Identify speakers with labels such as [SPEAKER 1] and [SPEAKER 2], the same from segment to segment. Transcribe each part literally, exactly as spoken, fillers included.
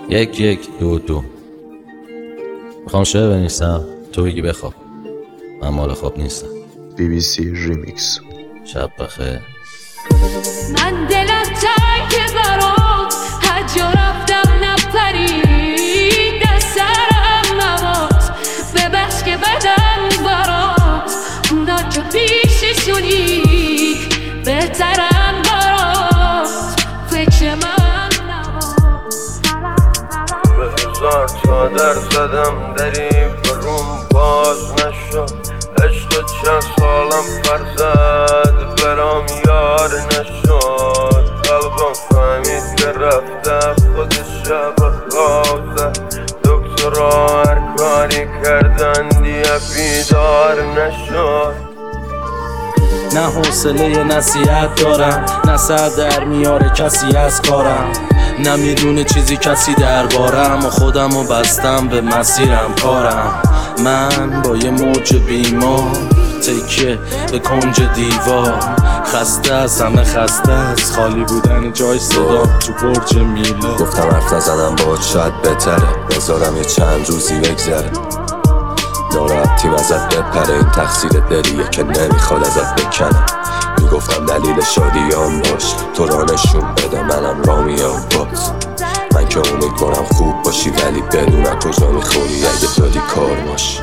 [SPEAKER 1] یک یک دو دو. میخوام شعر بنویسم، تو بگی بخواب. من مال خواب نیستم.
[SPEAKER 2] بی بی سی ریمیکس.
[SPEAKER 1] شب بخیر.
[SPEAKER 3] من دلم تنگ برات، هر جا رفتم نپرید از سرم نبات. ببخش که بدم برات، اونا که پیششونی بهترم برات. فکر من نبات.
[SPEAKER 4] به هزار چادر زدم دری بروم باز نشد. عشق چند سالم فرزد برام یار نشد. قلبم فهمید که رفته خودش شب خواب زد. دکترها هر کاری کردن دیگه بیدار نشد.
[SPEAKER 5] نه حوصله نصیحت دارم، نه سر در میاره کسی از کارم، نه میدونه چیزی کسی دربارم و خودم و بستم به مسیرم کارم. من با یه موج بیمار تکیه به کنج دیوار، خسته از همه خسته از خالی بودن جای صدا تو برج میلا.
[SPEAKER 6] گفتم حرف نزنم باهات شاید بهتره، بذارم یه چند روزی بگذره. ناراحتیم ازت بپره، این تقصیر دلیه که نمیخواد ازت بکنه. میگفتم دلیل شادیام باش، تو را نشون بده منم را میام باز. من که امیدوارم خوب باشی ولی بدونم کجا میخوری اگه دادی کار باش.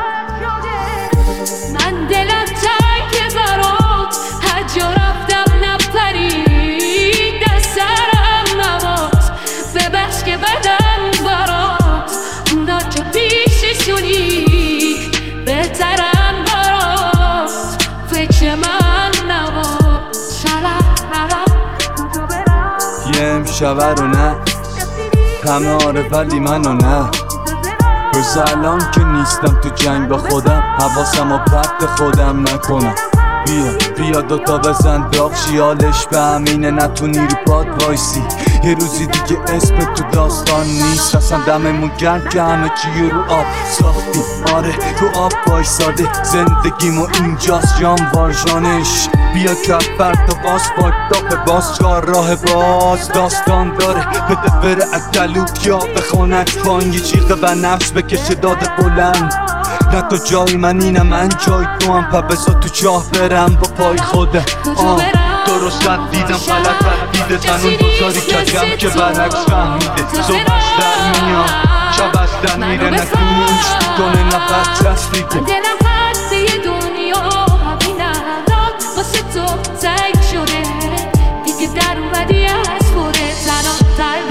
[SPEAKER 3] من دلم تنگ برات، هر جا رفتم نپرید از سرم نبات. ببخش که بدم برات، اونا که پیششونی بهترم برات. فکر من نبات.
[SPEAKER 7] یه امشبه رو نه همه آره ولی منو نه. روز الان که نیستم تو جنگ با خودم، حواسم و پرت خودم نکنم. بیا بیا دوتا بزن داغ شیالش به همینه، نتونی رو پاد وایسی. یه روزی دیگه اسم تو داستان نیست، اصلا دممون گرم که همه چی رو آب ساختیم. آره رو آب وایساده زندگیمو اینجاست جام وارژانش. بیا کفر تا باز پاک به باز چار راه باز داستان داره. بده بره اکلوت یا بخونت فان، یه چیقه و نفس بکشه داد بلند. نه تو جای من اینه من جای تو هم، پا بزا تو چاه برم با پای خوده. آه درست رد دیدم غلط رد دیده، تنون بزاری کجم که برعکس فهمیده. صبحش در میاد شب از در میره، نکنوش میکنه نفس چسبیده.
[SPEAKER 3] دلم خسته دنیا همین الان واسه تو تنگ شده، دیگه در اومدی از خوره تنها تر